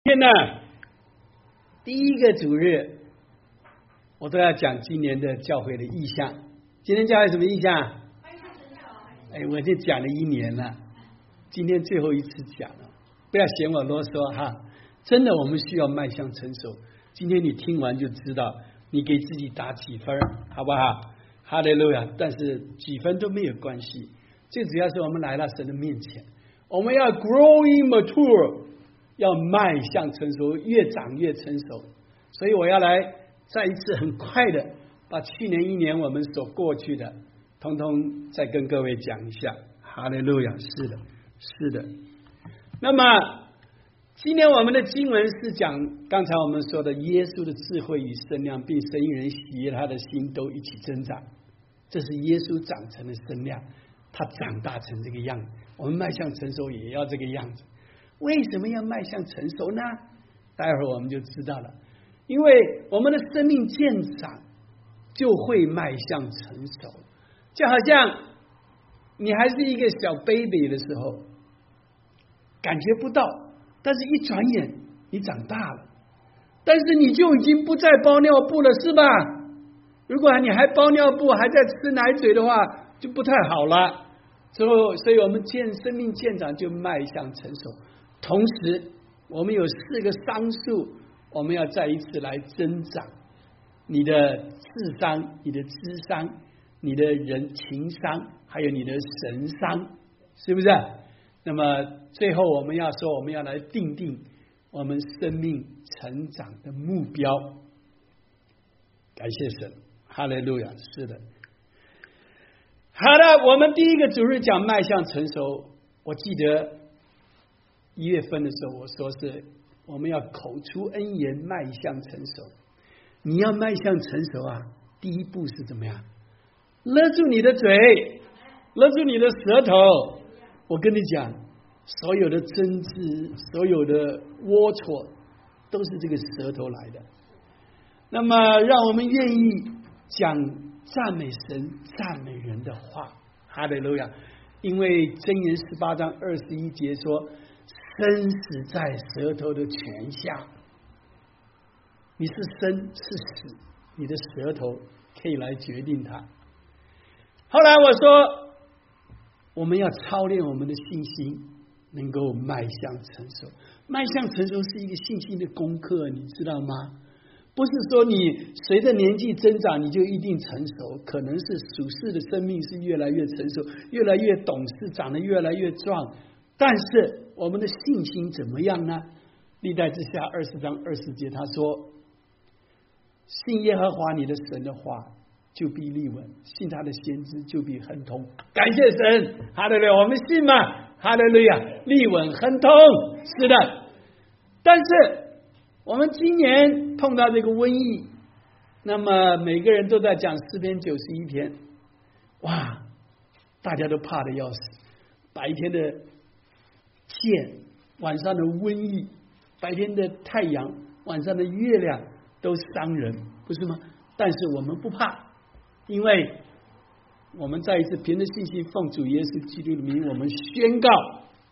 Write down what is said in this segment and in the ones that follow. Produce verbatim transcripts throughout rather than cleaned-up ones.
天呢，第一个主日，我都要讲今年的教会的意向。今天教会什么意向？哎，我就讲了一年了，今天最后一次讲了，不要嫌我啰嗦哈。真的，我们需要迈向成熟。今天你听完就知道，你给自己打几分，好不好？哈利路亚！但是几分都没有关系，最主要是我们来到神的面前，我们要 growing mature， 要迈向成熟，越长越成熟。所以我要来再一次很快的把去年一年我们所过去的，通通再跟各位讲一下。哈利路亚！是的，是的。那么今天我们的经文是讲刚才我们说的耶稣的智慧与身量，并神与人喜悦他的心都一起增长。这是耶稣长成的身量，他长大成这个样子。我们迈向成熟也要这个样子。为什么要迈向成熟呢？待会儿我们就知道了。因为我们的生命渐长，就会迈向成熟。就好像你还是一个小 baby 的时候，感觉不到，但是一转眼你长大了，但是你就已经不再包尿布了，是吧？如果你还包尿布，还在吃奶嘴的话，就不太好了。之后，所以我们渐生命渐长，就迈向成熟。同时，我们有四个商数，我们要再一次来增长。你的智商、你的智商、你的人情商，还有你的神商，是不是？那么最后我们要说，我们要来定定我们生命成长的目标。感谢神，哈利路亚！是的。好的，我们第一个主日讲迈向成熟。我记得一月份的时候，我说是我们要口出恩言，迈向成熟。你要迈向成熟啊，第一步是怎么样？勒住你的嘴，勒住你的舌头。我跟你讲，所有的争执，所有的龌龊，都是这个舌头来的。那么，让我们愿意讲赞美神、赞美人的话。哈利路亚！因为箴言十八章二十一节说，生死在舌头的泉下。你是生是死，你的舌头可以来决定它。后来我说，我们要操练我们的信心，能够迈向成熟。迈向成熟是一个信心的功课，你知道吗？不是说你随着年纪增长你就一定成熟，可能是属世的生命是越来越成熟，越来越懂事，长得越来越壮。但是我们的信心怎么样呢？历代志下二十章二十节他说，信耶和华你的神的话，就必立稳；信他的先知，就必亨通。感谢神，哈利路亚！我们信吗？哈利路亚！立稳亨通，是的。但是我们今年碰到这个瘟疫，那么每个人都在讲诗篇九十一篇，哇，大家都怕得要死。白天的剑，晚上的瘟疫，白天的太阳，晚上的月亮都伤人，不是吗？但是我们不怕，因为我们再一次凭着信心奉主耶稣基督的名，我们宣告，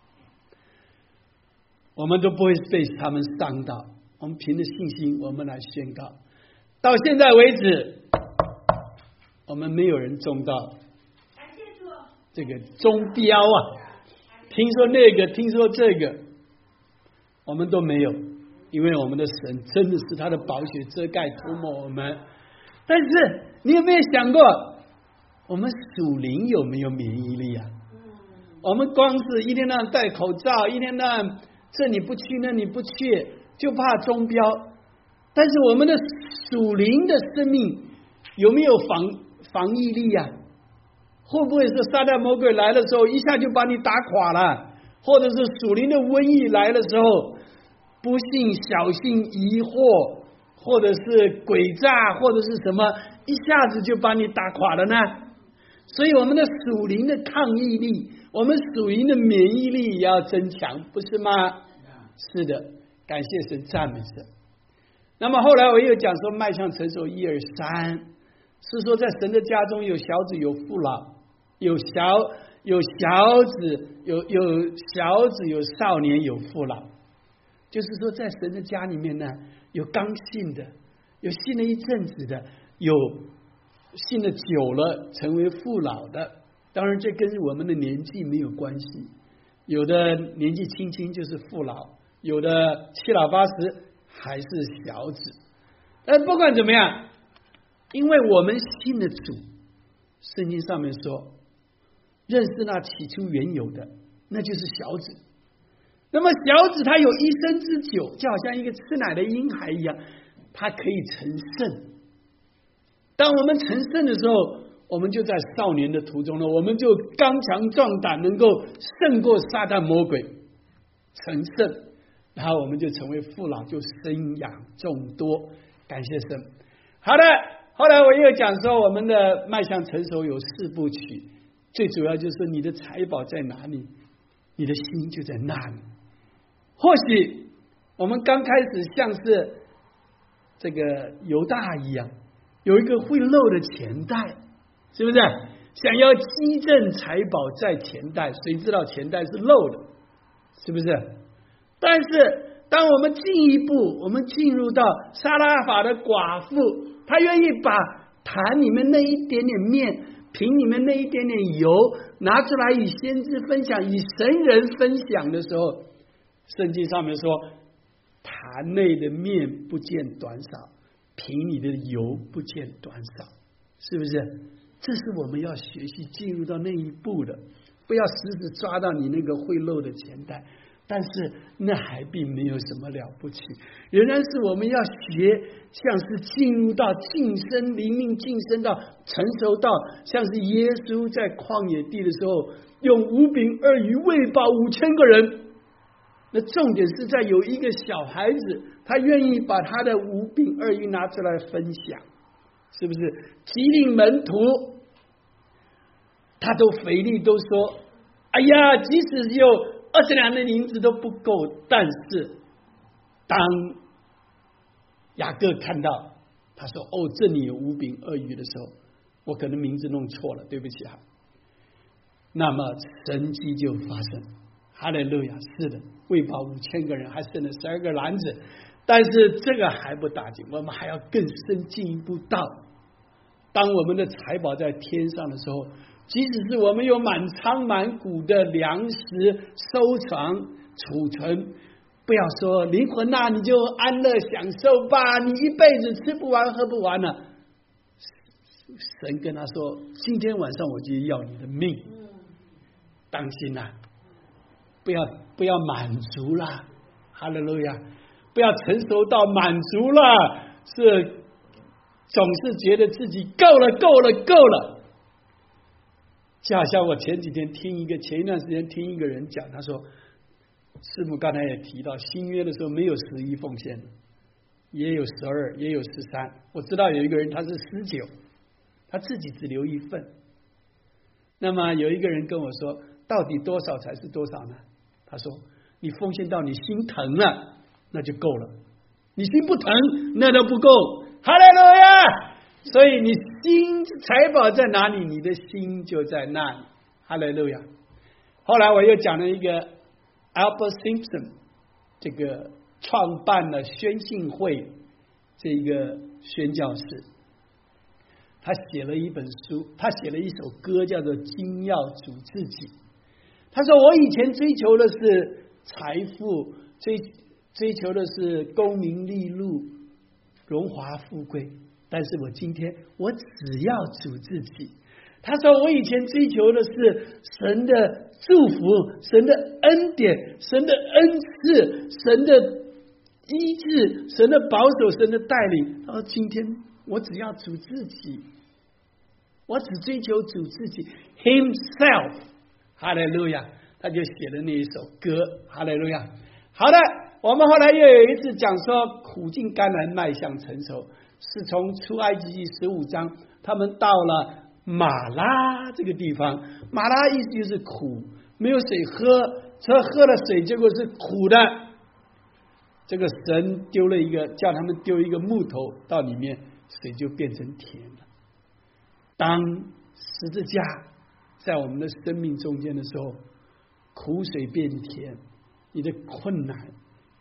我们都不会被他们伤到。我们凭着信心，我们来宣告。到现在为止，我们没有人中到这个中标啊！听说那个，听说这个，我们都没有，因为我们的神真的是他的宝血遮盖涂抹我们。但是你有没有想过，我们属灵有没有免疫力啊？我们光是一天到晚戴口罩，一天到晚这里不去那里不去，就怕中标。但是我们的属灵的生命有没有防防疫力啊？会不会是撒旦魔鬼来的时候一下就把你打垮了？或者是属灵的瘟疫来的时候，不信、小信、疑惑，或者是诡诈，或者是什么，一下子就把你打垮了呢？所以我们的属灵的抗疫力，我们属灵的免疫力也要增强，不是吗？是的，感谢神，赞美神。那么后来我又讲说，迈向成熟一二三，是说在神的家中有小子有父老，有小有小子有有小子有少年有父老。 就是说在神的家里面呢，有刚信的，有信了一阵子的，有信了久了成为父老的。当然这跟我们的年纪没有关系，有的年纪轻轻就是父老，有的七老八十还是小子。但不管怎么样，因为我们信的主，圣经上面说认识那起初原有的，那就是小子。那么小子他有一生之久，就好像一个吃奶的婴孩一样，他可以成圣。当我们成圣的时候，我们就在少年的途中呢，我们就刚强壮胆，能够胜过撒旦魔鬼，成圣，然后我们就成为父老，就生养众多。感谢神。好的，后来我又讲说，我们的迈向成熟有四部曲，最主要就是你的财宝在哪里，你的心就在那里。或许我们刚开始像是这个犹大一样，有一个会漏的钱袋，是不是？想要积振财宝在钱袋，谁知道钱袋是漏的，是不是？但是当我们进一步，我们进入到撒拉法的寡妇，她愿意把坛里面那一点点面，瓶里面那一点点油拿出来与先知分享，与神人分享的时候，圣经上面说，坛内的面不见短少，瓶里的油不见短少，是不是？这是我们要学习进入到那一步的，不要死死抓到你那个会漏的钱袋。但是那还并没有什么了不起，仍然是我们要学，像是进入到晋升灵命，晋升到成熟到像是耶稣在旷野地的时候，用五饼二鱼喂饱五千个人。那重点是在有一个小孩子，他愿意把他的五饼二鱼拿出来分享，是不是？激励门徒，他都腓力都说，哎呀，即使有二十两的银子都不够。但是当雅各看到他说，哦，这里有五饼二鱼的时候，我可能名字弄错了，对不起啊。那么神迹就发生，哈利路亚！是的，喂饱五千个人，还剩了十二个篮子。但是这个还不打紧，我们还要更深进一步到，当我们的财宝在天上的时候，即使是我们有满仓满谷的粮食收藏储存，不要说灵魂啊，你就安乐享受吧，你一辈子吃不完喝不完了。神跟他说，今天晚上我就要你的命，当心啊，不要不要满足啦，哈利路亚！不要成熟到满足了，是总是觉得自己够了够了够了。就好像我前几天听一个前一段时间听一个人讲，他说师母刚才也提到，新约的时候没有十一奉献，也有十二，也有十三。我知道有一个人他是十九，他自己只留一份。那么有一个人跟我说，到底多少才是多少呢？他说，你奉献到你心疼了，那就够了；你心不疼，那都不够。哈利路亚！所以你心财宝在哪里，你的心就在那里。哈利路亚！后来我又讲了一个 Albert Simpson， 这个创办了宣信会这个宣教士，他写了一本书，他写了一首歌，叫做《精要主自己》。他说，我以前追求的是财富，追追求的是功名利禄、荣华富贵，但是我今天我只要主自己。他说，我以前追求的是神的祝福、神的恩典、神的恩赐、神的医治、神的保守、神的带领。他说，今天我只要主自己，我只追求主自己 Himself。哈利路亚！他就写了那一首歌，哈利路亚。好的，我们后来又有一次讲说，苦尽甘来迈向成熟，是从出埃及记十五章，他们到了马拉这个地方。马拉意思就是苦，没有水喝，说喝了水结果是苦的。这个神丢了一个，叫他们丢一个木头到里面，水就变成甜了。当十字架在我们的生命中间的时候，苦水变甜，你的困难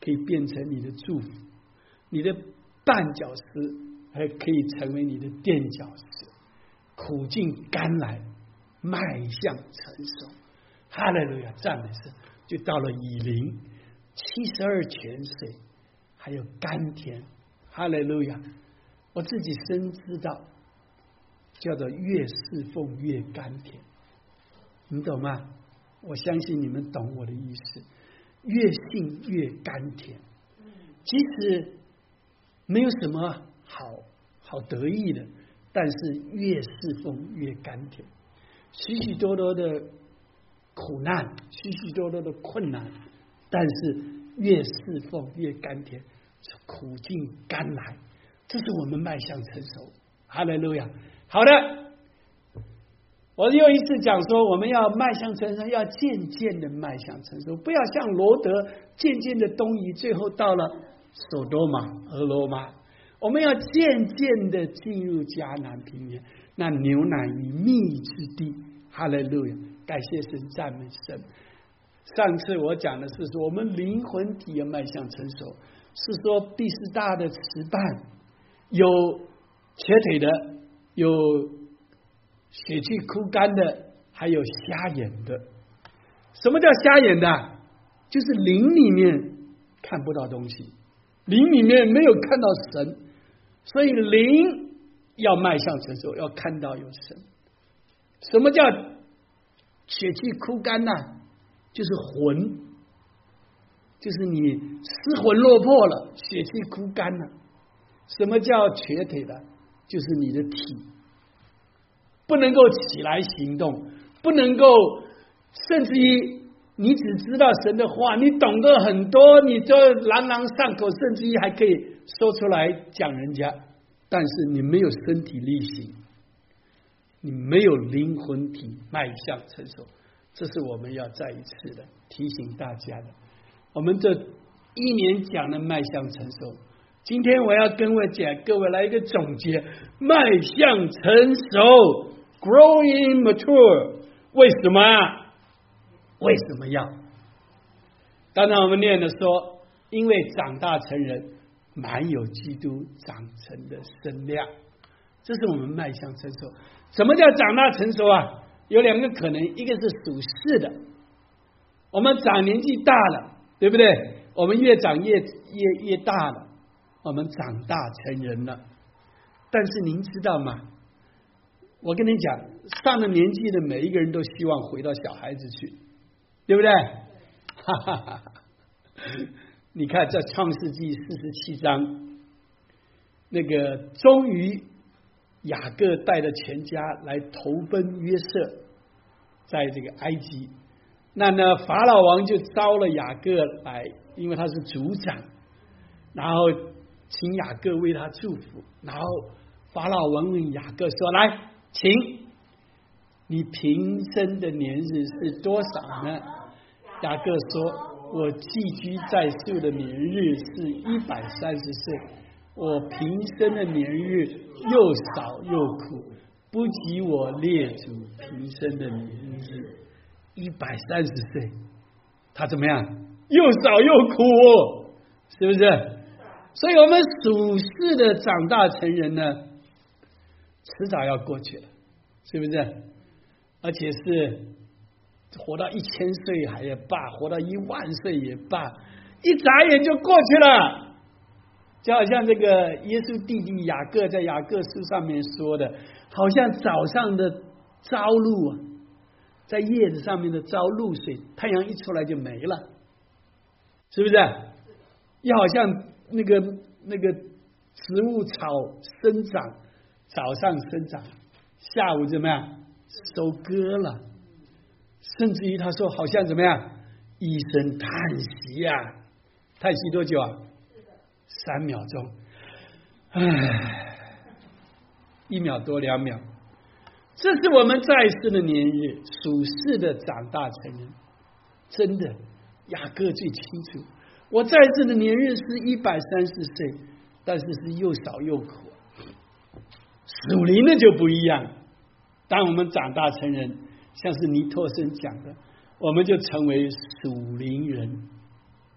可以变成你的祝福，你的绊脚石还可以成为你的垫脚石。苦尽甘来，迈向成熟。哈利路亚，赞美神！就到了以琳七十二泉水，还有甘甜。哈利路亚！我自己深知道，叫做越侍奉越甘甜，你懂吗？我相信你们懂我的意思。越信越甘甜，即使没有什么好好得意的，但是越侍奉越甘甜。许许多多的苦难，许许多多的困难，但是越侍奉越甘甜，苦尽甘来，这是我们迈向成熟。哈利路亚！好的，我又一次讲说，我们要迈向成熟，要渐渐的迈向成熟，不要像罗德渐渐的东移，最后到了索多玛、俄罗玛。我们要渐渐的进入迦南平原，那牛奶与蜜之地。哈利路亚！感谢神，赞美神。上次我讲的是说，我们灵魂体要迈向成熟，是说第四大的词瓣有瘸腿的，有血气枯干的，还有瞎眼的。什么叫瞎眼的？就是灵里面看不到东西，灵里面没有看到神，所以灵要迈向成熟，要看到有神。什么叫血气枯干呢？就是魂，就是你失魂落魄了，血气枯干了。什么叫瘸腿的？就是你的体不能够起来行动，不能够，甚至于你只知道神的话，你懂得很多，你就朗朗上口，甚至于还可以说出来讲人家，但是你没有身体力行，你没有灵魂体迈向成熟，这是我们要再一次的提醒大家的。我们这一年讲的迈向成熟，今天我要跟我讲各位来一个总结，迈向成熟 growing mature， 为什么为什么要？当然我们念的说，因为长大成人，满有基督长成的身量，这是我们迈向成熟。什么叫长大成熟啊？有两个可能，一个是属世的，我们长年纪大了，对不对？我们越长越越越大了，我们长大成人了。但是您知道吗？我跟你讲，上了年纪的每一个人都希望回到小孩子去，对不对？哈哈哈！你看这创世纪四十七章，那个终于雅各带着全家来投奔约瑟，在这个埃及。那呢，法老王就招了雅各来，因为他是族长，然后请雅各为他祝福。然后法老王问雅各说：“来，请你平生的年日是多少呢？”雅各说：“我寄居在宿的年日是一百三十岁，我平生的年日又少又苦，不及我列祖平生的年日。”一百三十岁，他怎么样？又少又苦，是不是？所以我们属世的长大成人呢，迟早要过去了，是不是？而且是活到一千岁还也罢，活到一万岁也罢，一眨眼就过去了。就好像这个耶稣弟弟雅各在雅各书上面说的，好像早上的朝露啊，在叶子上面的朝露水，太阳一出来就没了，是不是？又好像那个那个植物草生长，早上生长，下午怎么样收割了，甚至于他说好像怎么样一声叹息呀、啊，叹息多久啊？三秒钟，唉，一秒多两秒。这是我们在世的年日，属世的长大成人。真的，雅各最清楚，我在世的年日是一百三十岁，但是是又少又苦。属灵的就不一样，当我们长大成人，像是尼托生讲的，我们就成为属灵人。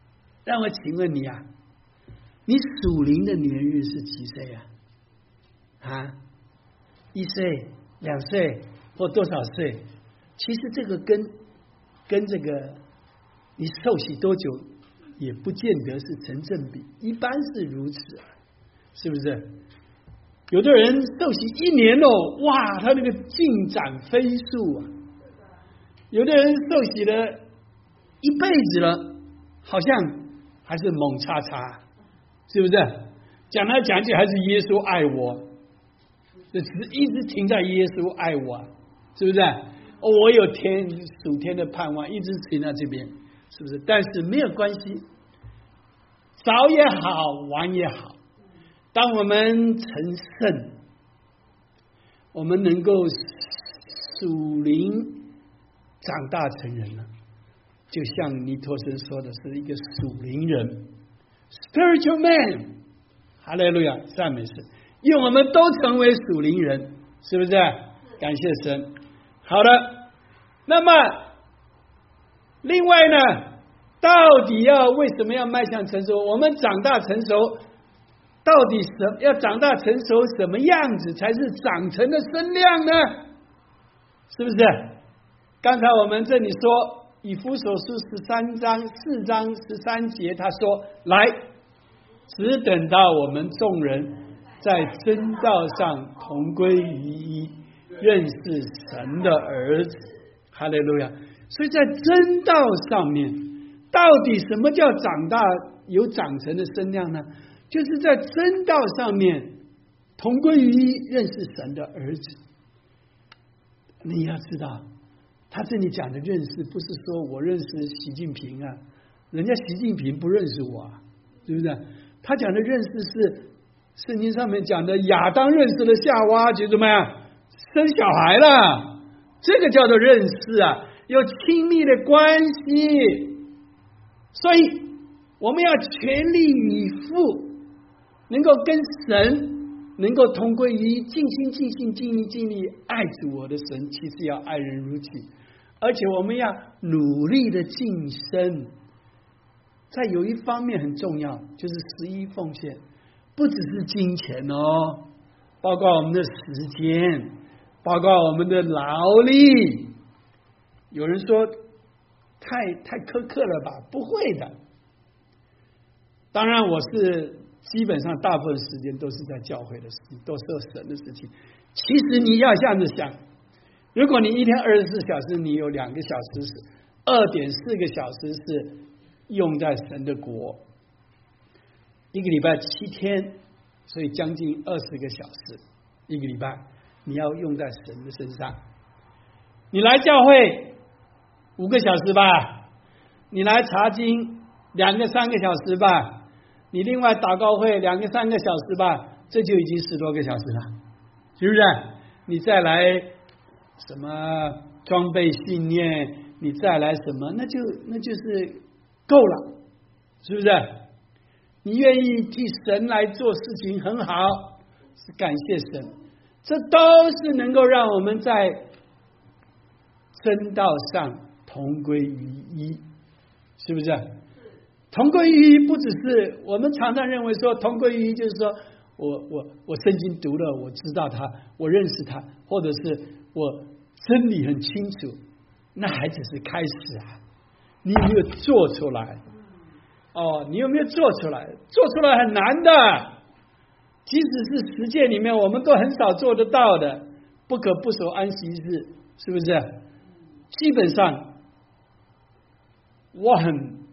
让我请问你啊，你属灵的年日是几岁啊？啊，一岁、两岁或多少岁？其实这个跟跟这个你受洗多久也不见得是成正比，一般是如此，是不是？有的人受洗一年哦，哇，他那个进展飞速啊；有的人受洗了一辈子了，好像还是猛叉叉，是不是？讲来讲去还是耶稣爱我，只是一直停在耶稣爱我，是不是？我有天属天的盼望，一直停在这边，是不是？但是没有关系，早也好，晚也好。当我们成圣，我们能够属灵长大成人了，就像尼托生说的，是一个属灵人 ，spiritual man。哈利路亚，赞美神，因为我们都成为属灵人，是不是？感谢神。好的，那么另外呢，到底要为什么要迈向成熟？我们长大成熟，到底什要长大成熟什么样子才是长成的身量呢？是不是？刚才我们这里说以弗所书十三章四章十三节，他说：“来，只等到我们众人在真道上同归于一，认识神的儿子。”哈利路亚！所以在真道上面，到底什么叫长大有长成的身量呢？就是在真道上面同归于一，认识神的儿子。你要知道，他这里讲的认识，不是说我认识习近平啊，人家习近平不认识我啊，对不对？他讲的认识是圣经上面讲的，亚当认识了夏娃，就怎么样生小孩了，这个叫做认识啊，有亲密的关系。所以我们要全力以赴，能够跟神能够同归于一，尽心尽性尽意尽力爱主我的神，其实要爱人如己，而且我们要努力的晋升。在有一方面很重要，就是十一奉献，不只是金钱哦，包括我们的时间，包括我们的劳力。有人说太太苛刻了吧？不会的。当然我是基本上大部分时间都是在教会的事情，都是神的事情。其实你要这样子想，如果你一天二十四小时，你有两个小时是二点四个小时是用在神的国，一个礼拜七天，所以将近二十个小时一个礼拜你要用在神的身上。你来教会五个小时吧，你来查经两个三个小时吧，你另外祷告会两个三个小时吧，这就已经十多个小时了，是不是？你再来什么装备训练，你再来什么，那就那就是够了，是不是？你愿意替神来做事情很好，是感谢神，这都是能够让我们在真道上同归于一，是不是？同归于一不只是我们常常认为说同归于一就是说我我我圣经读了，我知道他，我认识他，或者是我真理很清楚，那还只是开始啊。你有没有做出来？哦，你有没有做出来？做出来很难的，即使是实践里面我们都很少做得到的。不可不守安息日，是不是？基本上我很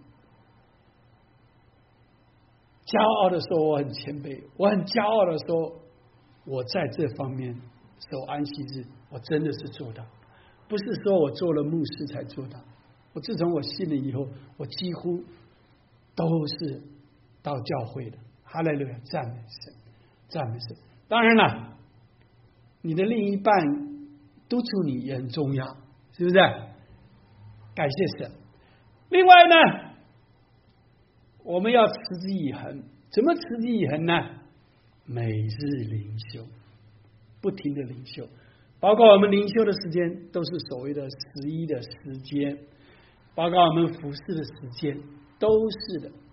骄傲的说我很谦卑，我很骄傲的说我在这方面守安息日我真的是做到，不是说我做了牧师才做到。我自从我信了以后，我几乎都是到教会的。哈利路亚，赞美神，赞美神。当然了，你的另一半督促你也很重要，是不是？感谢神。另外呢，我们要持之以恒。怎么持之以恒呢？每日灵修，不停的灵修，包括我们灵修的时间都是所谓的十一的时间，包括我们服侍的时间都是的。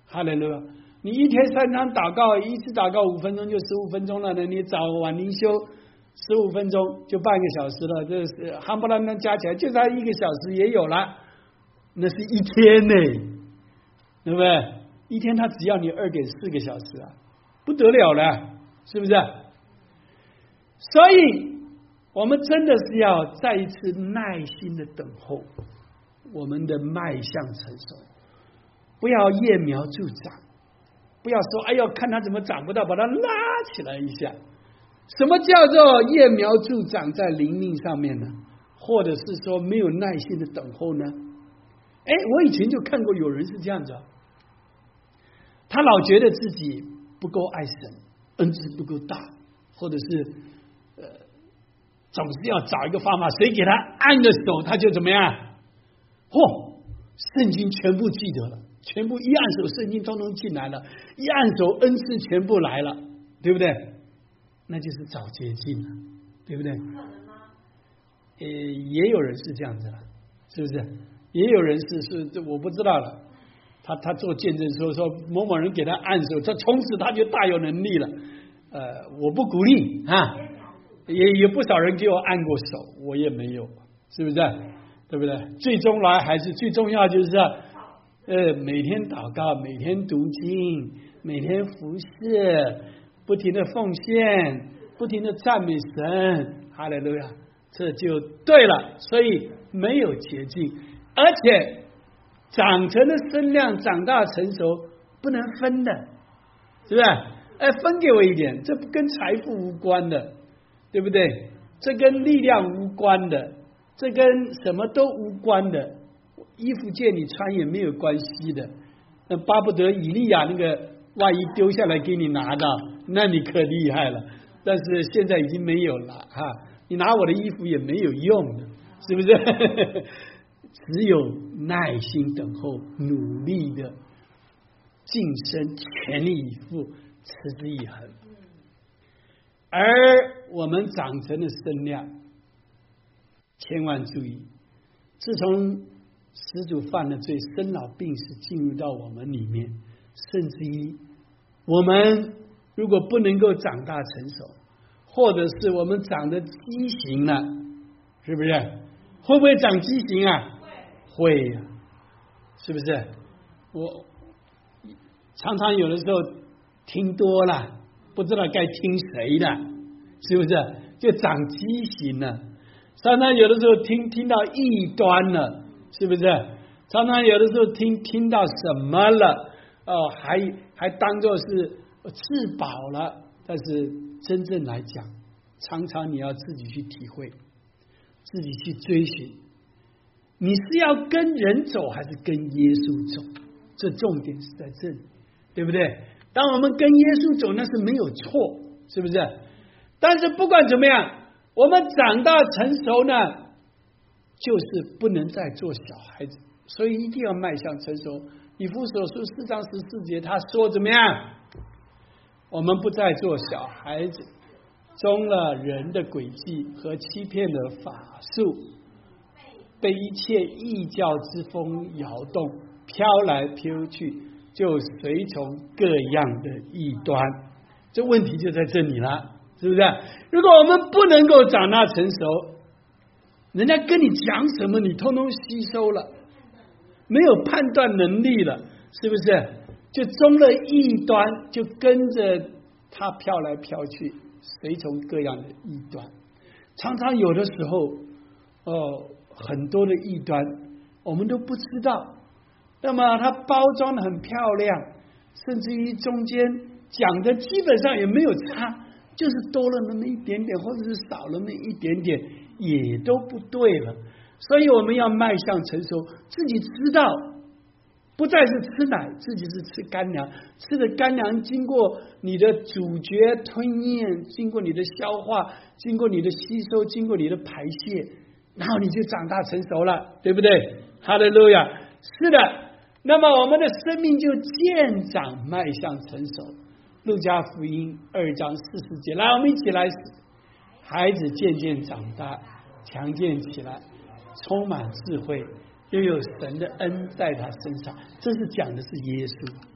哈利路亚！你一天三场祷告，一次祷告五分钟就十五分钟了呢，你早晚灵修十五分钟就半个小时了，这是夯不啷当加起来就差一个小时也有了，那是一天呢，对不对？一天他只要你二点四个小时啊，不得了了，是不是？所以我们真的是要再一次耐心的等候我们的迈向成熟，不要揠苗助长，不要说哎呦看他怎么长不到，把他拉起来一下。什么叫做揠苗助长在灵命上面呢？或者是说没有耐心的等候呢？哎，我以前就看过有人是这样子，他老觉得自己不够爱神，恩赐不够大，或者是呃总是要找一个方法，谁给他按个手他就怎么样，嚯，圣经全部记得了，全部一按手圣经通通进来了，一按手恩赐全部来了，对不对？那就是找捷径了，对不对？可能吗？呃，也有人是这样子了，是不是？也有人是是我不知道了。他他做见证说说某某人给他按手，他从此他就大有能力了。呃，我不鼓励啊，也有不少人给我按过手，我也没有，是不是？对不对？最终来还是最重要就是呃每天祷告，每天读经，每天服侍。不停的奉献，不停的赞美神，哈利路亚，这就对了。所以没有捷径，而且长成的身量长大成熟不能分的，是不是？哎，分给我一点，这不跟财富无关的，对不对？这跟力量无关的，这跟什么都无关的。衣服借你穿也没有关系的，那巴不得以利亚那个万一丢下来给你拿到，那你可厉害了。但是现在已经没有了哈，你拿我的衣服也没有用的，是不是？只有耐心等候，努力的晋升，全力以赴，持之以恒。而我们长成的身量，千万注意，自从始祖犯了罪，生老病死进入到我们里面，甚至于我们如果不能够长大成熟，或者是我们长得畸形了，是不是？会不会长畸形啊？会呀、啊，是不是？我常常有的时候听多了，不知道该听谁的，是不是？就长畸形了。常常有的时候听听到异端了，是不是？常常有的时候听听到什么了，哦，还还当作是自保了。但是真正来讲，常常你要自己去体会，自己去追寻，你是要跟人走还是跟耶稣走？这重点是在这里，对不对？当我们跟耶稣走，那是没有错，是不是？但是不管怎么样，我们长大成熟呢，就是不能再做小孩子，所以一定要迈向成熟。以弗所书四章十四节他说怎么样？我们不再做小孩子，中了人的诡计和欺骗的法术，被一切异教之风摇动，飘来飘去，就随从各样的异端。这问题就在这里了，是不是？如果我们不能够长大成熟，人家跟你讲什么你通通吸收了，没有判断能力了，是不是？就中了异端，就跟着他飘来飘去，随从各样的异端。常常有的时候哦，很多的异端我们都不知道，那么它包装的很漂亮，甚至于中间讲的基本上也没有差，就是多了那么一点点，或者是少了那么一点点，也都不对了。所以我们要迈向成熟，自己知道不再是吃奶，自己是吃干粮，吃的干粮经过你的咀嚼吞咽，经过你的消化，经过你的吸收，经过你的排泄，然后你就长大成熟了，对不对？哈利路亚！是的，那么我们的生命就渐长迈向成熟。路加福音二章四十节，来，我们一起来，孩子渐渐长大，强健起来，充满智慧，又有神的恩在他身上。这是讲的是耶稣，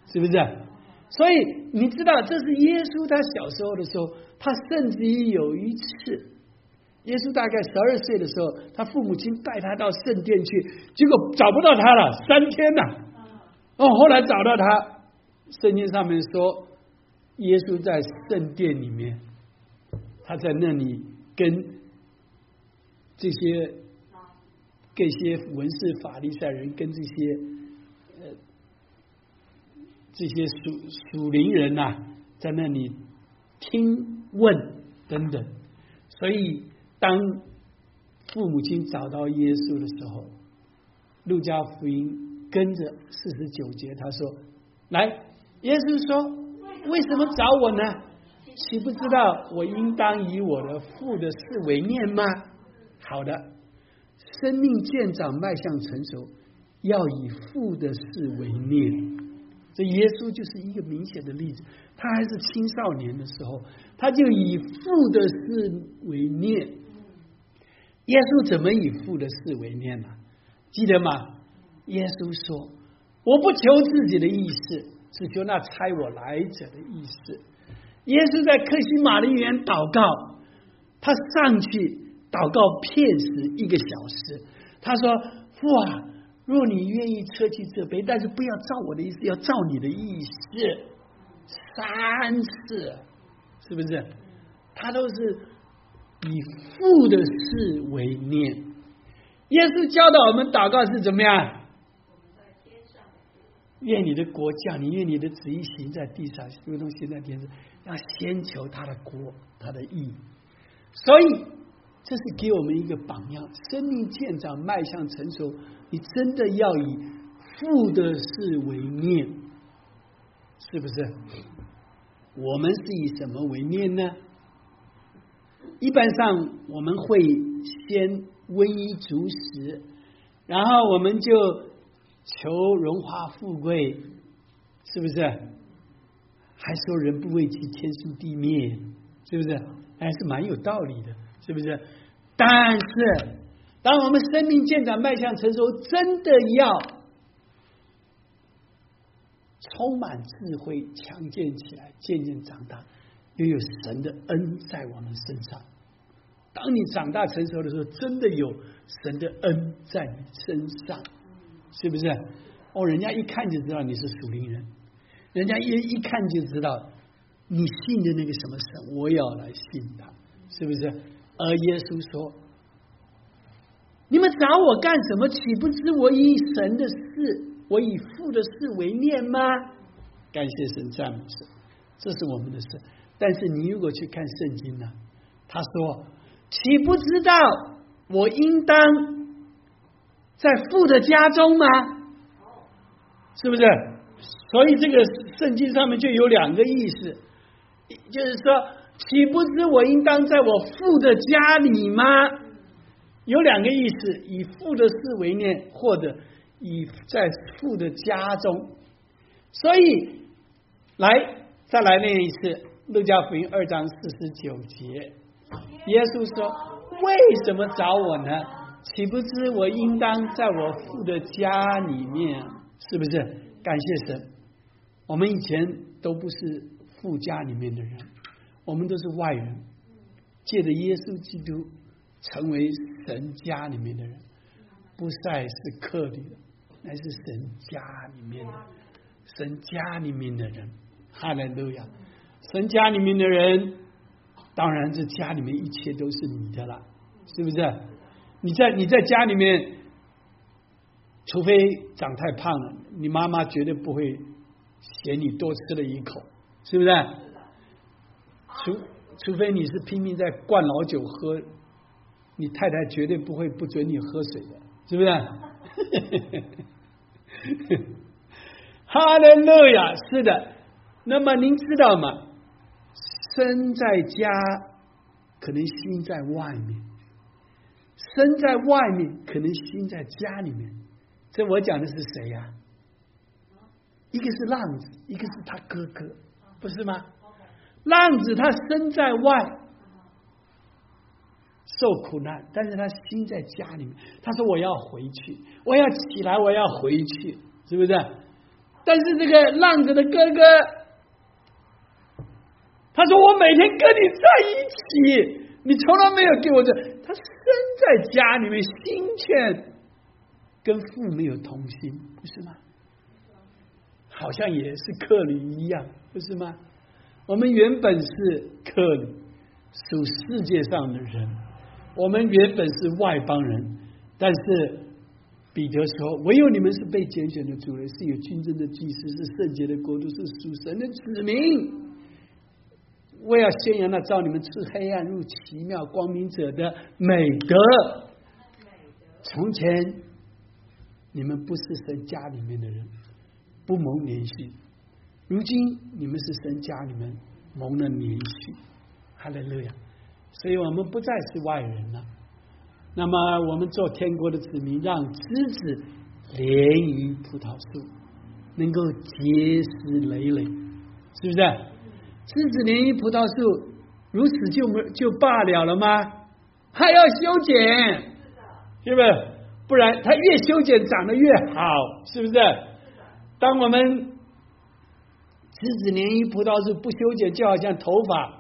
是不是？所以你知道，这是耶稣他小时候的时候，他甚至于有一次，耶稣大概十二岁的时候，他父母亲带他到圣殿去，结果找不到他了，三天了。哦，后来找到他，圣经上面说，耶稣在圣殿里面，他在那里跟这些这些文士法利赛人跟这些呃这些属属灵人呐、啊，在那里听问等等。所以当父母亲找到耶稣的时候，路加福音跟着四十九节他说，来，耶稣说，为什么找我呢？岂不知道我应当以我的父的事为念吗？好的，生命渐长迈向成熟，要以父的事为念。这耶稣就是一个明显的例子，他还是青少年的时候，他就以父的事为念。耶稣怎么以父的事为念呢、啊？记得吗？耶稣说，我不求自己的意思，只求那差我来者的意思。耶稣在客西马尼园祷告，他上去祷告片时一个小时，他说，父啊，若你愿意撤去这杯，但是不要照我的意思，要照你的意思。三次，是不是？他都是以父的事为念。耶稣教导我们祷告是怎么样？愿你的国降临，愿你的旨意行在地上，如同行在天上。要先求他的国，他的义。所以这是给我们一个榜样，生命渐长迈向成熟，你真的要以父的事为念，是不是？我们是以什么为念呢？一般上我们会先温衣足食，然后我们就求荣华富贵，是不是？还说人不为己，天诛地灭，是不是？还是蛮有道理的，是不是？但是当我们生命渐长迈向成熟，真的要充满智慧，强健起来，渐渐长大，又有神的恩在我们身上。当你长大成熟的时候，真的有神的恩在你身上，是不是？哦，人家一看就知道你是属灵人，人家一一看就知道你信的那个什么神，我要来信他，是不是？而耶稣说，你们找我干什么？岂不知我以神的事，我以父的事为念吗？感谢神，赞美神，这是我们的事。但是你如果去看圣经呢、啊，他说，岂不知道我应当在父的家中吗？是不是？所以这个圣经上面就有两个意思，就是说，岂不知我应当在我父的家里吗？有两个意思，以父的事为念，或者以在父的家中。所以来再来念一次路加福音二章四十九节，耶稣说，为什么找我呢？岂不知我应当在我父的家里面？是不是？感谢神，我们以前都不是父家里面的人，我们都是外人，借着耶稣基督成为神家里面的人，不再是客旅的，乃是神家里面的神家里面的人。哈利路亚！神家里面的人，当然这家里面一切都是你的了，是不是？你在你在家里面，除非长太胖了，你妈妈绝对不会嫌你多吃了一口，是不是？除除非你是拼命在灌老酒喝，你太太绝对不会不准你喝水的，是不是？哈利路亚！是的。那么您知道吗？身在家，可能心在外面；身在外面，可能心在家里面。这我讲的是谁呀、啊？一个是浪子，一个是他哥哥，不是吗？浪子他身在外受苦难，但是他心在家里面。他说我要回去，我要起来，我要回去，是不是？ 但是这个浪子的哥哥，他说我每天跟你在一起，你从来没有给我这。他生在家里面，心却跟父没有同心，不是吗？好像也是客旅一样，不是吗？我们原本是客旅，属世界上的人，我们原本是外邦人，但是彼得说，唯有你们是被拣选的族人，是有军政的祭司，是圣洁的国度，是属神的子民。我要宣扬那照你们出黑暗入奇妙光明者的美德。从前你们不是神家里面的人，不蒙连续，如今你们是神家里面蒙了连续。哈利路亚！所以我们不再是外人了。那么我们做天国的子民，让枝子连于葡萄树，能够结实累累，是不是？枝子连于葡萄树，如此就就罢了了吗？还要修剪，是不是？不然它越修剪长得越好，是不是？当我们枝子连于葡萄树不修剪，就好像头发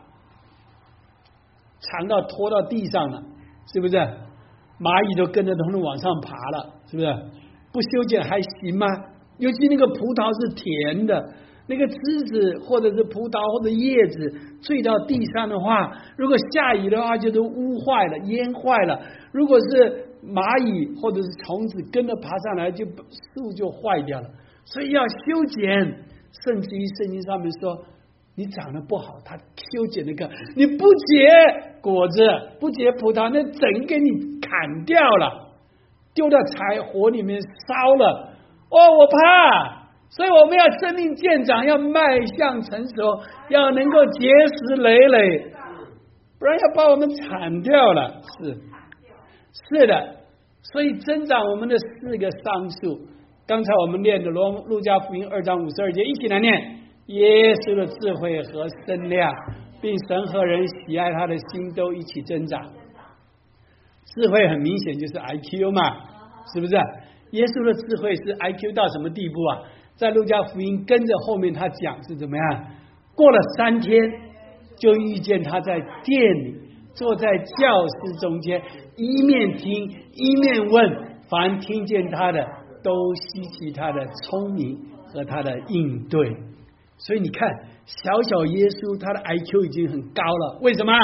长到拖到地上了，是不是？蚂蚁都跟着它们往上爬了，是不是？不修剪还行吗？尤其那个葡萄是甜的，那个枝子或者是葡萄或者叶子坠到地上的话，如果下雨的话，就都污坏了、淹坏了。如果是蚂蚁或者是虫子跟着爬上来，就树就坏掉了。所以要修剪，甚至于圣经上面说，你长得不好，他修剪那个，你不结果子，不结葡萄，那整给你砍掉了，丢到柴火里面烧了。哦，我怕，所以我们要生命见长，要迈向成熟，要能够结实累累，不然要把我们铲掉了。是是的，所以增长我们的四个桑树。刚才我们念的罗路加福音二章五十二节，一起来念：耶稣的智慧和身量，并神和人喜爱他的心都一起增长。智慧很明显就是 I Q 嘛，是不是？耶稣的智慧是 I Q 到什么地步啊？在路加福音跟着后面他讲是怎么样？过了三天，就遇见他在店里，坐在教室中间，一面听一面问，凡听见他的都稀奇他的聪明和他的应对。所以你看，小小耶稣他的 I Q 已经很高了，为什么？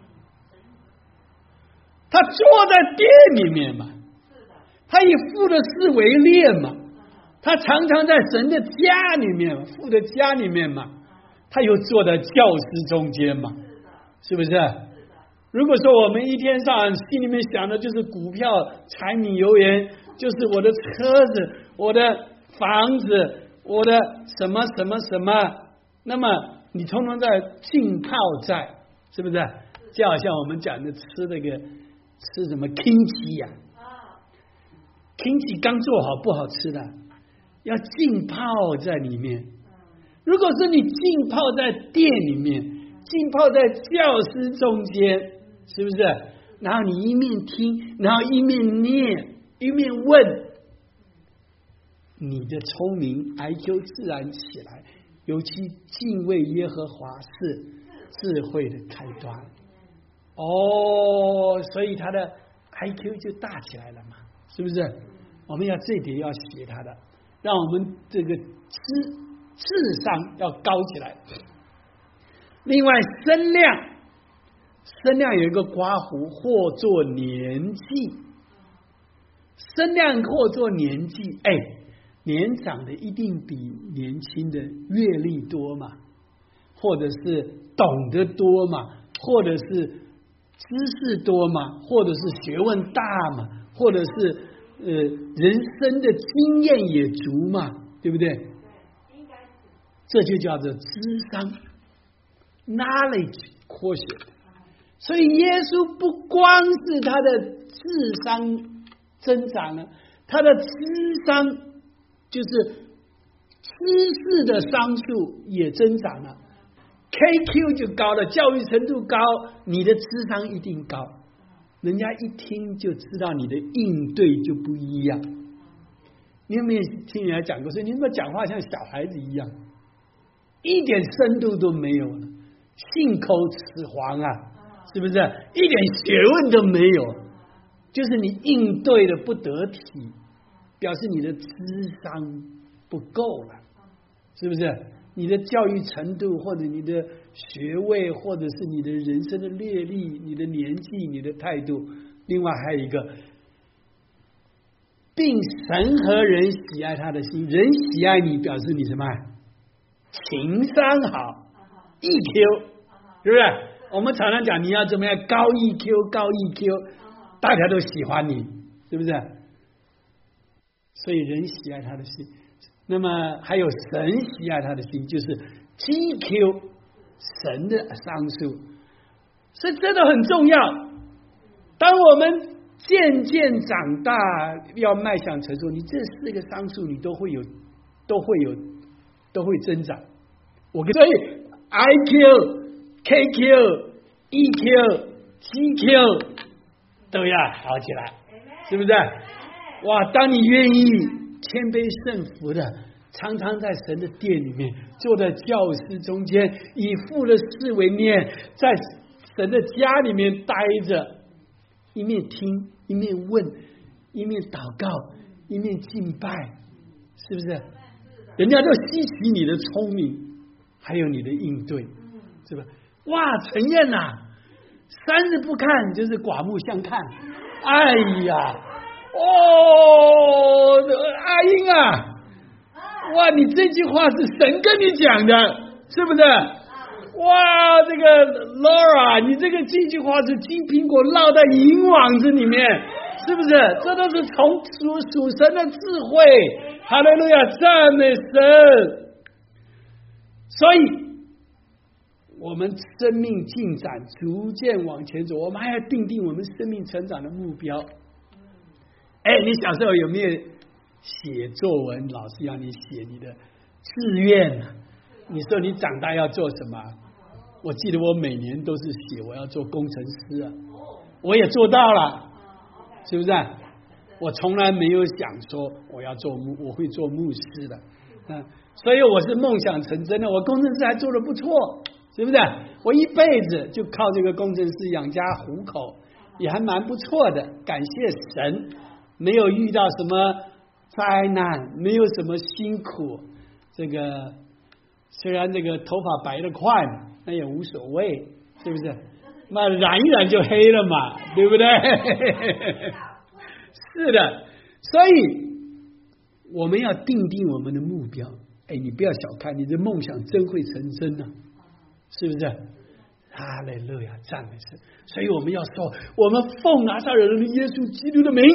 他坐在店里面嘛，他以父的事为念嘛，他常常在神的家里面，父的家里面嘛，他又坐在教室中间嘛，是不是？如果说我们一天上晚心里面想的就是股票、柴米油盐，就是我的车子、我的房子、我的什么什么什么，那么你通通在浸泡在，是不是？就好像我们讲的吃那个吃什么 kimchi 呀、啊、kimchi 刚做好不好吃的，要浸泡在里面。如果是你浸泡在店里面，浸泡在教室中间，是不是？然后你一面听，然后一面念，一面问，你的聪明 I Q 自然起来。尤其敬畏耶和华是智慧的开端。哦，所以他的 I Q 就大起来了嘛，是不是？我们要这一点要学他的，让我们这个智智商要高起来。另外，身量，身量有一个括弧，或作年纪，身量或作年纪，哎，年长的一定比年轻的阅历多嘛，或者是懂得多嘛，或者是知识多嘛，或者是学问大嘛，或者是呃人生的经验也足嘛，对不对？这就叫做智商 knowledge 科学。所以耶稣不光是他的智商增长了，他的智商就是知识的商数也增长了， K Q 就高了，教育程度高，你的智商一定高，人家一听就知道你的应对就不一样。 你有没有听人家讲过？说你怎么讲话像小孩子一样，一点深度都没有了，信口雌黄啊，是不是？一点学问都没有，就是你应对的不得体，表示你的智商不够了，是不是？你的教育程度，或者你的学位，或者是你的人生的阅历、你的年纪、你的态度，另外还有一个。并神和人喜爱他的心，人喜爱你，表示你什么？情商好 ，E Q， 是不是？我们常常讲你要怎么样高 E Q， 高 E Q， 大家都喜欢你，是不是？所以人喜爱他的心，那么还有神喜爱他的心，就是 G Q， 神的商数，所以这都很重要。当我们渐渐长大，要迈向成熟，你这四个商数你都会有，都会有，都会增长。我跟所以 I Q、K Q、E Q、G Q 都要好起来，是不是？哇！当你愿意谦卑顺服的，常常在神的殿里面，坐在教师中间，以父的事为念，在神的家里面待着，一面听。一面问，一面祷告，一面敬拜，是不是？人家都稀奇你的聪明，还有你的应对，是吧？哇，陈燕呐、啊，三日不看就是刮目相看。哎呀，哦，阿英啊，哇，你这句话是神跟你讲的，是不是？哇，这个 Laura， 你这个这句话是金苹果落在银网子里面，是不是？这都是从属属神的智慧，哈利路亚，赞美神。所以，我们生命进展逐渐往前走，我们还要定定我们生命成长的目标。哎，你小时候有没有写作文？老师要你写你的志愿啊？你说你长大要做什么？我记得我每年都是写我要做工程师啊，我也做到了，是不是？我从来没有想说我要做牧，我会做牧师的，嗯，所以我是梦想成真的。我工程师还做得不错，是不是？我一辈子就靠这个工程师养家糊口，也还蛮不错的。感谢神，没有遇到什么灾难，没有什么辛苦。这个虽然这个头发白得快，那也无所谓，是不是？那染一染就黑了嘛，对不对？是的，所以我们要定定我们的目标。哎，你不要小看你的梦想，真会成真啊，是不是？哈利路亚，赞美神！所以我们要说，我们奉拿撒勒人的耶稣基督的名，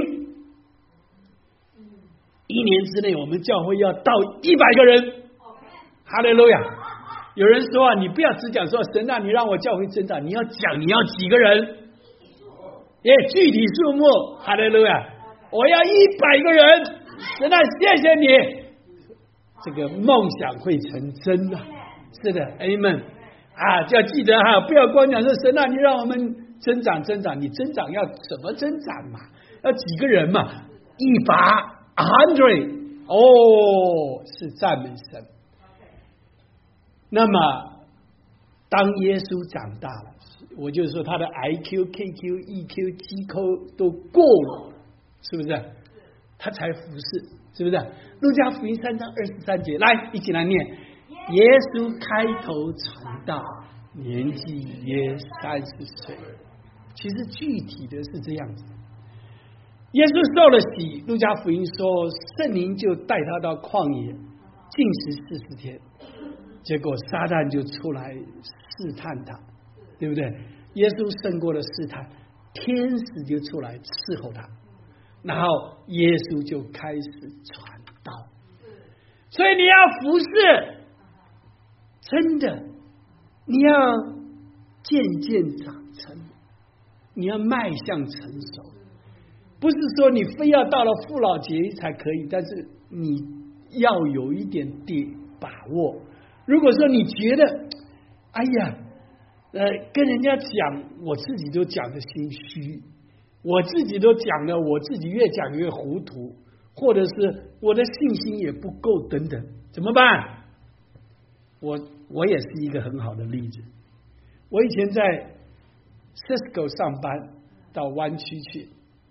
一年之内我们教会要到一百个人。哈利路亚！有人说啊，你不要只讲说神啊，你让我教会增长，你要讲你要几个人，也具体数目。哈利路亚！我要一百个人，神啊，谢谢你，这个梦想会成真的。是的 ，Amen 啊，就要记得哈，不要光讲说神啊，你让我们增长增长，你增长要怎么增长嘛？要几个人嘛？一百 ，a hundred， 哦，是赞美神。那么，当耶稣长大了，我就说他的 I Q、K Q、E Q、G Q 都过了，是不是？他才服侍，是不是？路加福音三章二十三节，来一起来念。耶稣开头传道，年纪约三十岁。其实具体的是这样子。耶稣受了洗，路加福音说，圣灵就带他到旷野禁食四十天。结果撒旦就出来试探他，对不对？耶稣胜过了试探，天使就出来伺候他，然后耶稣就开始传道。所以你要服侍，真的，你要渐渐长成，你要迈向成熟。不是说你非要到了父老节才可以，但是你要有一点点把握。如果说你觉得，哎呀，呃，跟人家讲，我自己都讲的心虚，我自己都讲了，我自己越讲越糊涂， 或者是我的信心也不够等等，怎么办？我我也是一个很好的例子。我以前在 Cisco 上班，到湾区去，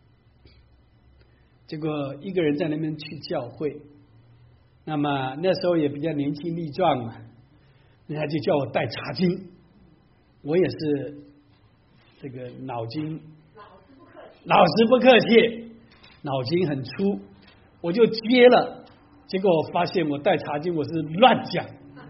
结果一个人在那边去教会，那么那时候也比较年轻力壮嘛，人家就叫我带茶经，我也是这个脑筋老实不客气，脑筋很粗，我就接了，结果我发现我带茶经我是乱讲，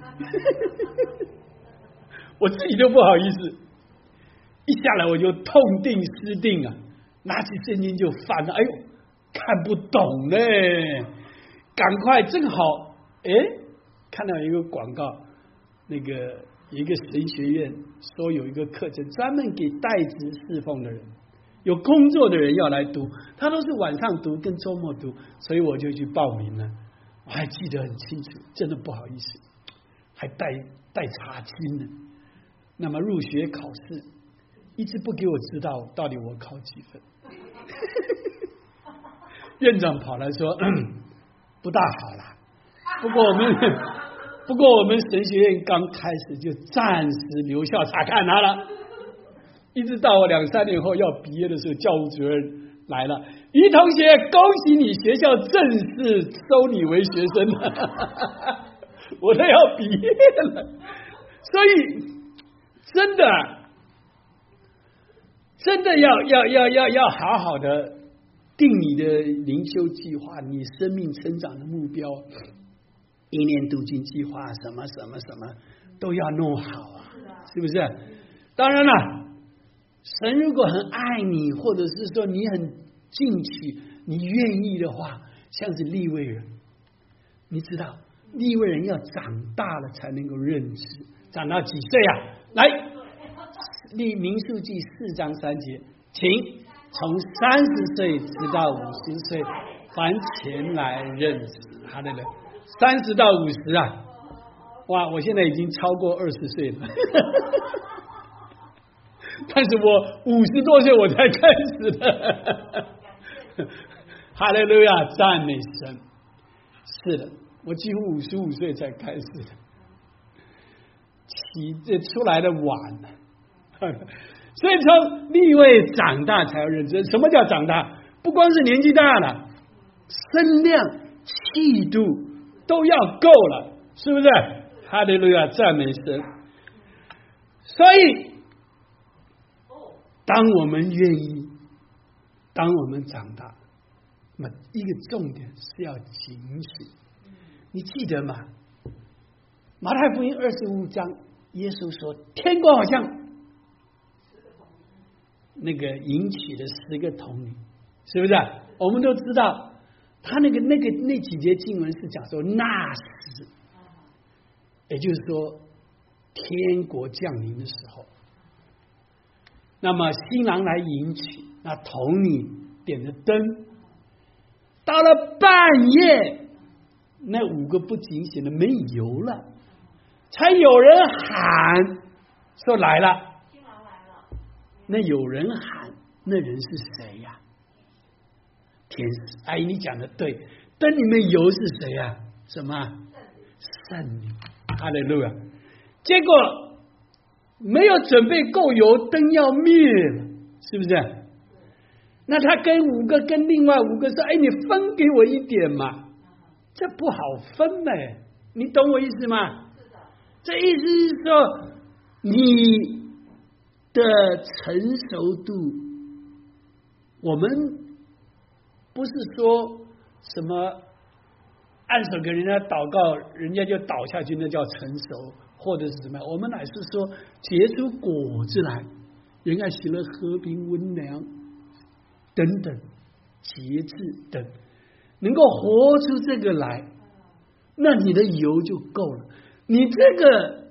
我自己都不好意思，一下来我就痛定思定啊，拿起圣经就翻了，哎呦，看不懂嘞，赶快正好，哎，看到一个广告，那个有一个神学院说有一个课程专门给代职侍奉的人，有工作的人要来读，他都是晚上读跟周末读，所以我就去报名了。我还记得很清楚，真的不好意思，还带带茶经呢。那么入学考试一直不给我知道到底我考几分，院长跑来说不大好啦，不过我们不过我们神学院刚开始就暂时留校察看他了，一直到我两三年后要毕业的时候，教务主任来了，于同学，恭喜你，学校正式收你为学生了。我都要毕业了，所以真的真的要要要要要好好的定你的灵修计划，你生命成长的目标，一年读经计划，什么什么什么都要弄好啊，是不是？当然了，神如果很爱你，或者是说你很进取，你愿意的话，像是利未人，你知道利未人要长大了才能够认知，长到几岁啊？来，立民数记四章三节，请从三十岁直到五十岁，凡前来认识他的人，三十到五十啊，哇！我现在已经超过二十岁了。但是我五十多岁我才开始的，哈利路亚，赞美神！是的，我几乎五十五岁才开始的，起这出来的晚，所以从立位长大才要认真。什么叫长大？不光是年纪大了，身量、气度都要够了，是不是？哈利路亚，赞美神！所以。当我们愿意，当我们长大，那么一个重点是要警醒。你记得吗？马太福音二十五章，耶稣说：“天国好像那个迎娶的十个童女，是不是？”我们都知道，他那个那个那几节经文是讲说那时，也就是说天国降临的时候。那么新郎来迎娶，那童女点着灯，到了半夜，那五个不警醒的没油了，才有人喊说来了，新郎来了。那有人喊，那人是谁呀、啊？天使。阿姨，你讲的对，灯里面油是谁呀、啊？什么？圣灵。哈利路亚。结果。没有准备够油，灯要灭了，是不是？那他跟五个跟另外五个说：“哎，你分给我一点嘛。”这不好分呢，你懂我意思吗？这意思是说，你的成熟度，我们不是说什么按手给人家祷告，人家就倒下去，那叫成熟。或者是什么？我们乃是说结出果子来，仁爱、喜乐、和平、温良等等，节制等，能够活出这个来，那你的油就够了。你这个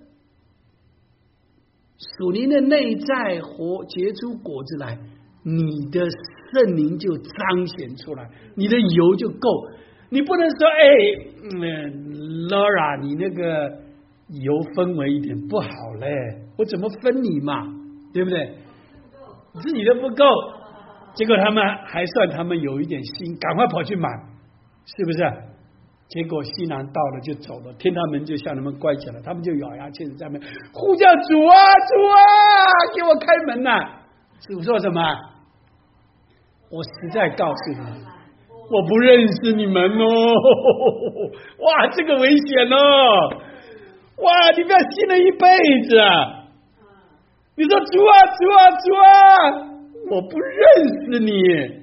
属灵的内在活结出果子来，你的圣灵就彰显出来，你的油就够。你不能说，哎，嗯 ，Laura， 你那个。油分为一点不好嘞，我怎么分你嘛？对不对？自己都不够，结果他们还算他们有一点心，赶快跑去买， 是不是？结果西南到了就走了，天堂门就向他们关起来，他们就咬牙切齿在那边呼叫主啊主啊，给我开门呐、啊！主说什么？我实在告诉你，我不认识你们哦！哇，这个危险哦！哇，你不要信了一辈子啊！你说主啊主啊主啊，我不认识你。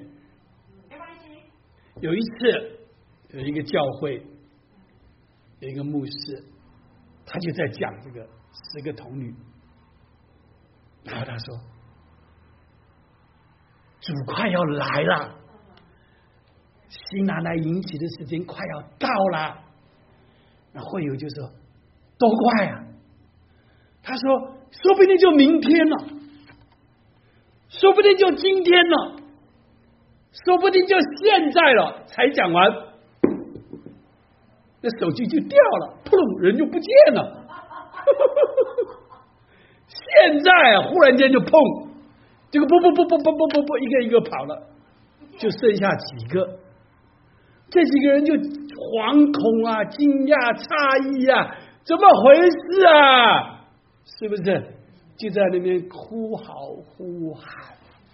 有一次，有一个教会，有一个牧师，他就在讲这个十个童女，然后他说：“主快要来了，新拿来迎娶的时间快要到了。”那会友就说：“多快啊！”他说：“说不定就明天了，说不定就今天了，说不定就现在了。”才讲完，那手机就掉了，噗，人就不见了。现在忽然间就碰，这个不不不不不不不不，一个一个跑了，就剩下几个。这几个人就惶恐啊、惊讶、诧异啊，怎么回事啊？是不是？就在那边哭嚎呼喊：“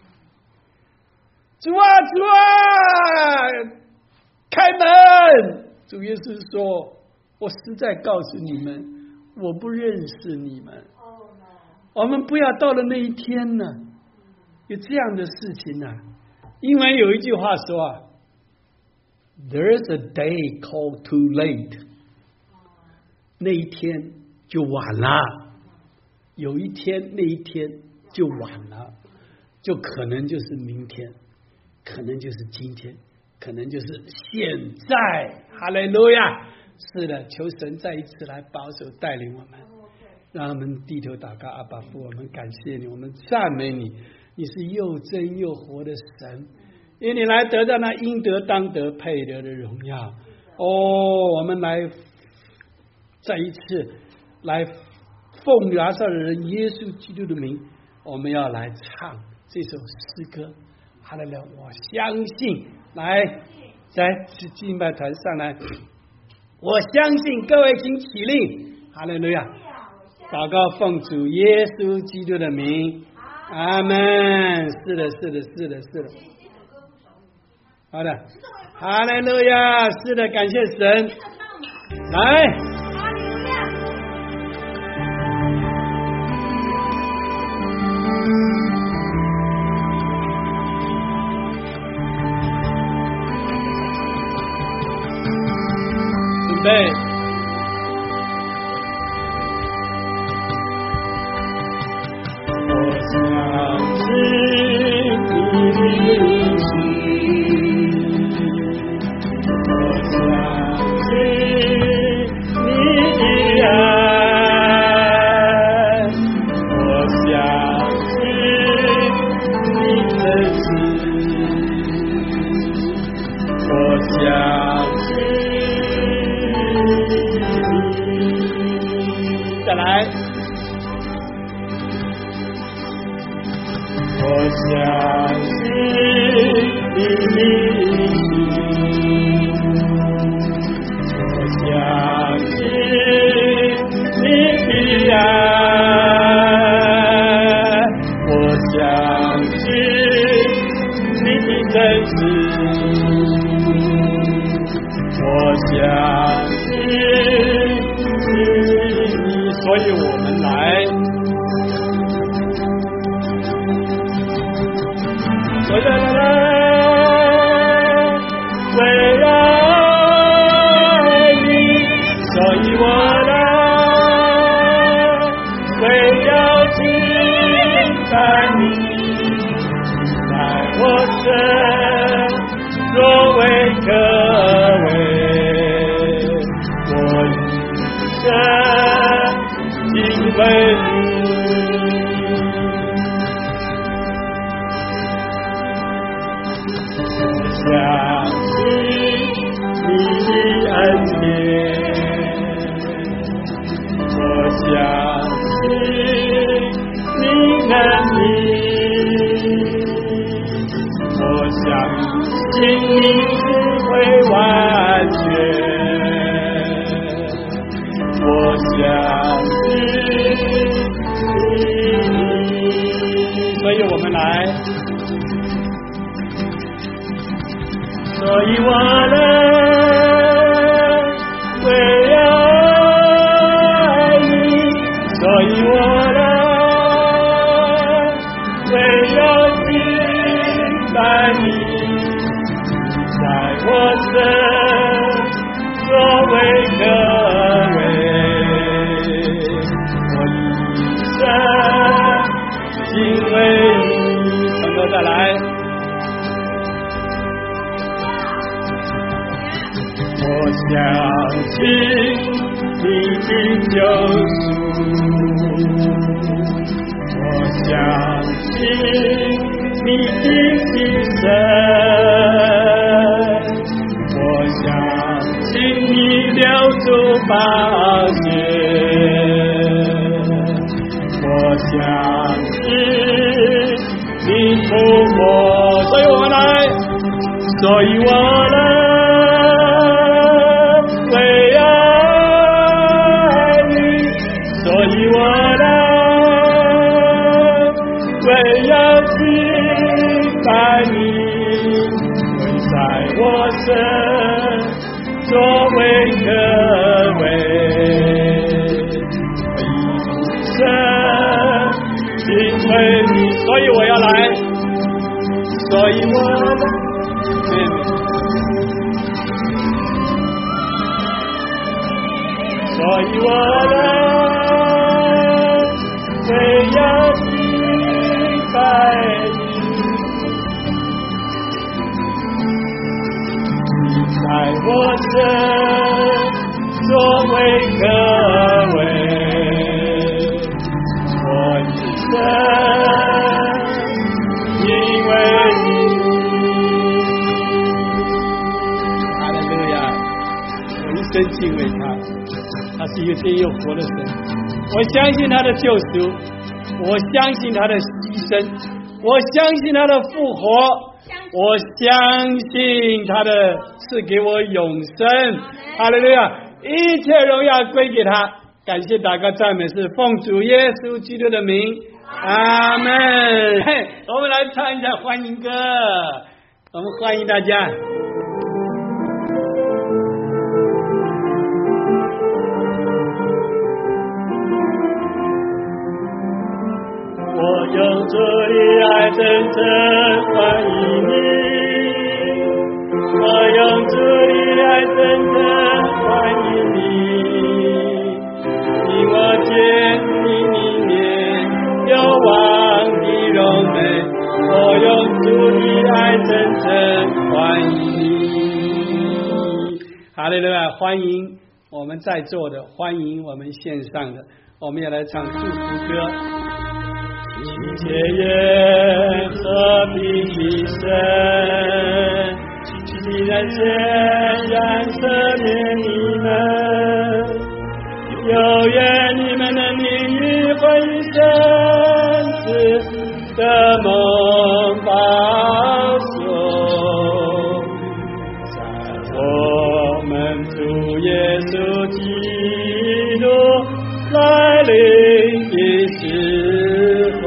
主啊，主啊，开门！”主耶稣说：“我实在告诉你们，我不认识你们。我们不要到了那一天呢，有这样的事情呢、啊。因为有一句话说啊 ，There's a day called too late。那一天就晚了，有一天那一天就晚了，就可能就是明天，可能就是今天。”可能就是现在，哈利路亚！是的，求神再一次来保守带领我们，让我们低头祷告。阿爸父，我们感谢你，我们赞美你，你是又真又活的神，因你来得到那应得当得配得的荣耀。哦，我们来再一次来奉拿撒勒人耶稣基督的名，我们要来唱这首诗歌。哈利路亚！我相信。来，在敬拜团上来，我相信各位请起立，哈利路亚！祷告奉主耶稣基督的名，阿门。是的，是的，是的，是的。好的，哈利路亚！是的，感谢神。来。对，我相信你的心，我相信你的爱，我相信你的心，我相信。再来，我相信你的心，我相信你的爱，我相信你的真实，我相信。所以我们来，来来来来， 来。所以我的为了爱你，所以我的为了敬拜你，在我身作为可为，我一生敬畏你。从头再来。我相信你的救赎，我相信你的牺牲，我相信你流出宝血，我相信你复活，所以我们来，所以我来。作为可为，一生敬畏你，所以我要来，所以我来，所以我来，为要敬拜你。在我身作为可为，我一生因为你。哈利路亚！我一生敬畏他，他是一个天又活的神。我相信他的救赎，我相信他的牺牲，我相信他的复活，我相信他的赐给我永生。哈利路亚！一切荣耀归给他。感谢祷告赞美是奉主耶稣基督的名，阿门。我们来唱一下欢迎歌，我们欢迎大家。我用主的爱真正欢迎你，我用主的爱真正欢迎你，因我见你里面有望的荣美，我用主的爱真正欢迎你。哈利路亚！欢迎我们在座的，欢迎我们线上的，我们也来唱祝福歌。一切耶和平的神，既然全然赦免你们，有愿你们的名誉会生子的梦保守，在我们主耶稣基督来临的时候，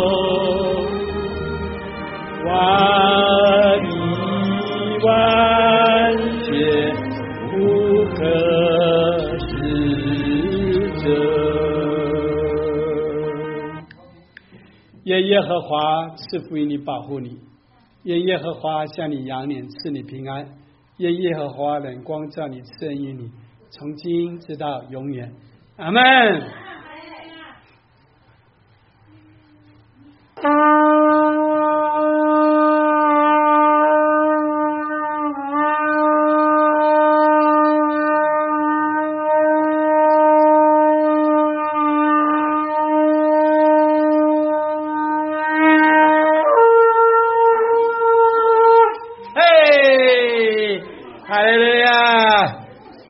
万亿万千不可施者，愿耶和华赐福于你，保护你；愿耶和华向你扬脸，赐你平安；愿耶和华冷光照你，赐恩于你，从今直到永远。阿们。